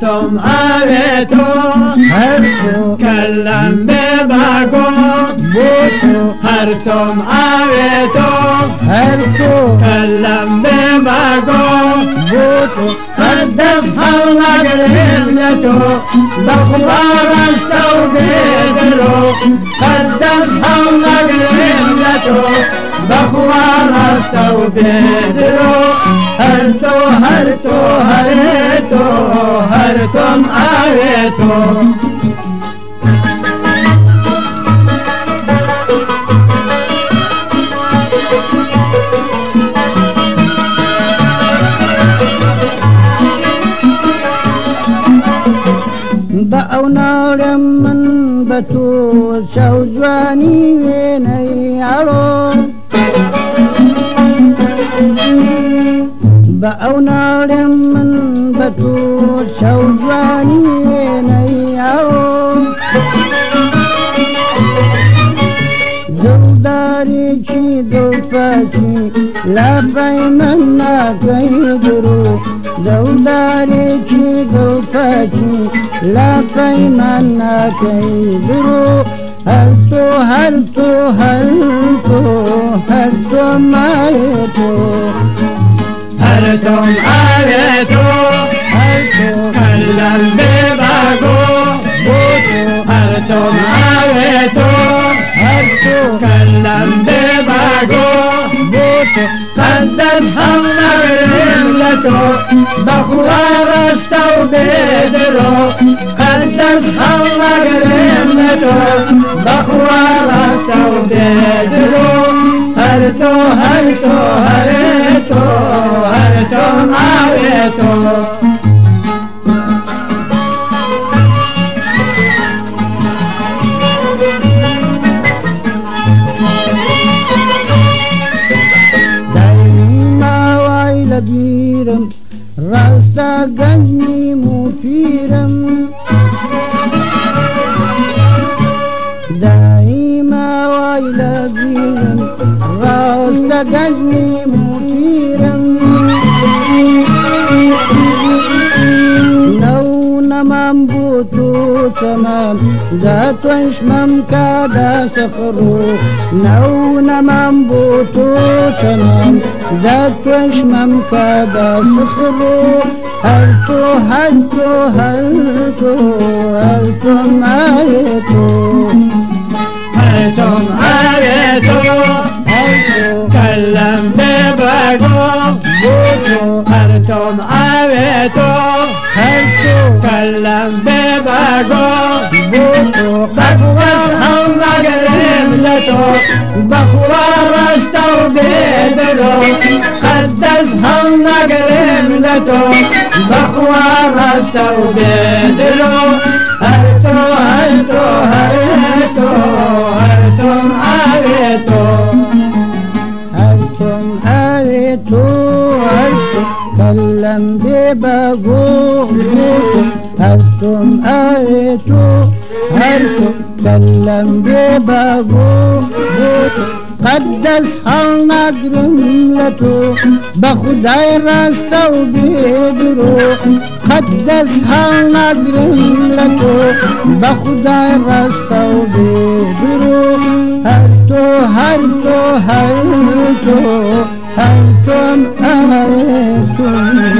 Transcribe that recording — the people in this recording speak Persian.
هرتم آویتو هرتو کلم ببگو بوتو هرتم آویتو هرتو کلم ببگو بوتو قدس الله قريبلتو بخبار استو بدرو قدس الله قريبلتو بخبار استو بدرو هرتو هرتو هرتو هرتم آويتو بأونا من بتو شوجواني ويني عرو بأونا من بتو شوجواني ويني عرو دلداري چي دلفاچي لا بايمنا كيدرو دلداري چي دلفاچي لا بايمنا كيدرو هرتو هرتو هرتو هرتو مايتو هرتم آويتو هرتو كلم ببگو بوتو هرتم آويتو هرتو كلم ببگو بوتو قدس الله قريبلتو بخوار استو بدرو قدس الله قريبلتو بخوار استو بدرو هرتو هرتو هرتو هرتو آويتو بيرم راستا گنجني مفيرم دائما وايلا بيرم راستا گنجني مفيرم نو نمام بوتو تمام ذات وشمم كادا سخرو نو نمام بوتو تمام ذات وشمم كادا سخرو هرتو هرتو هرتو هرتو مايتو هرتم آويتو هرتو كلم ببگو بوتو هرتم آويتو هرتو كلم ببگو بوتو قدس الله قريبلتو بخوار استو بدرو قدس الله قريبلتو بخوار استو بدرو هرتو هرتو هرتو هرتم آويتو هرتم آويتو هرتو كلم ببگو هرتم آويتو هرتو كلم ببگو قدس حالنا قرملتو بخداي راستو بيدرو قدس حالنا قرملتو بخداي راستو بيدرو هرتو هرتو هرتو هرتم آويتو